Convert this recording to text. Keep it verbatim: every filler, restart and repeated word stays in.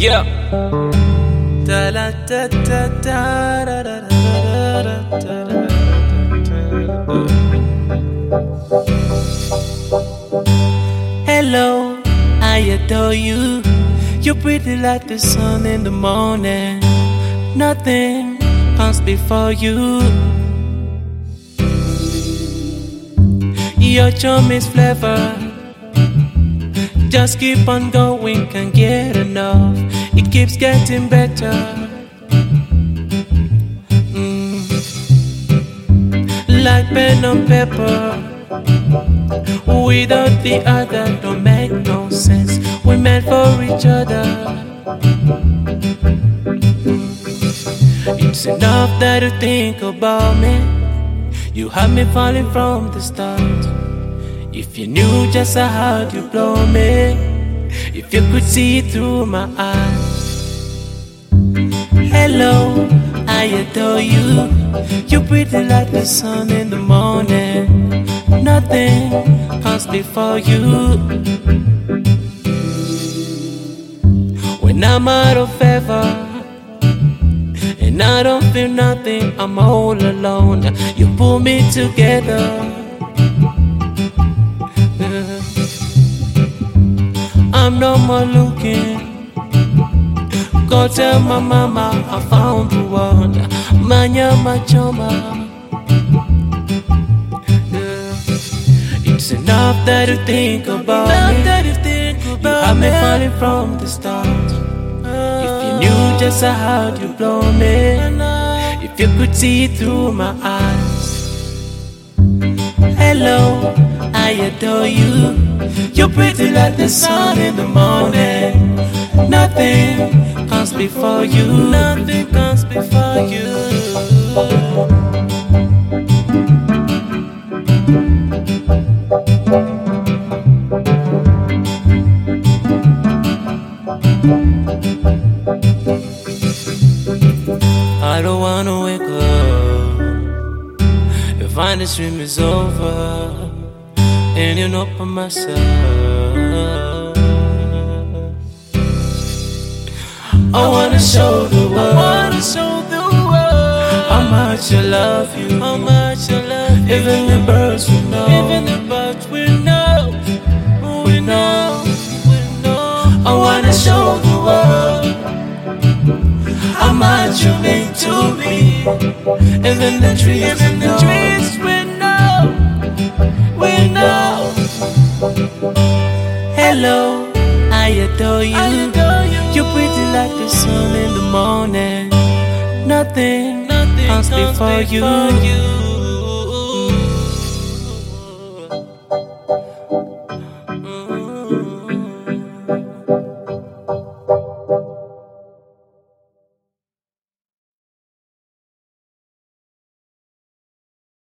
Yeah. Da da da da da da da da da da. Hello, I adore you. You're pretty like the sun in the morning. Nothing comes before you. Your charm is flavor. Just keep on going, can't get enough. It keeps getting better. Mm. Like pen and paper. Without the other, don't make no sense. We're meant for each other. It's enough that you think about me. You have me falling from the start. If you knew just how hard you blow me, if you could see through my eyes. Hello, I adore you. You're pretty like the sun in the morning. Nothing comes before you. When I'm out of favor and I don't feel nothing, I'm all alone. You pull me together. I'm no more looking. Go tell my mama I found the one. Manya machoma. It's enough that you think about me. That you think about you have me falling from the start. If you knew just how hard you blow me, if you could see through my eyes. Hello, I adore you. You're pretty like the sun in the morning. Nothing comes before you. Nothing comes before you. I don't wanna wake up and find the stream is over and you're not by my side. I wanna show the world, I wanna show the world how much I love you, how much I love you. Even the birds will know, even the birds will know, we know, we know. I wanna show the world how much you mean to me. Even the trees, even the trees will know, we know. Hello, I adore you. I adore you. You're pretty like the sun in the morning. Nothing, Nothing comes, comes before, before you. you.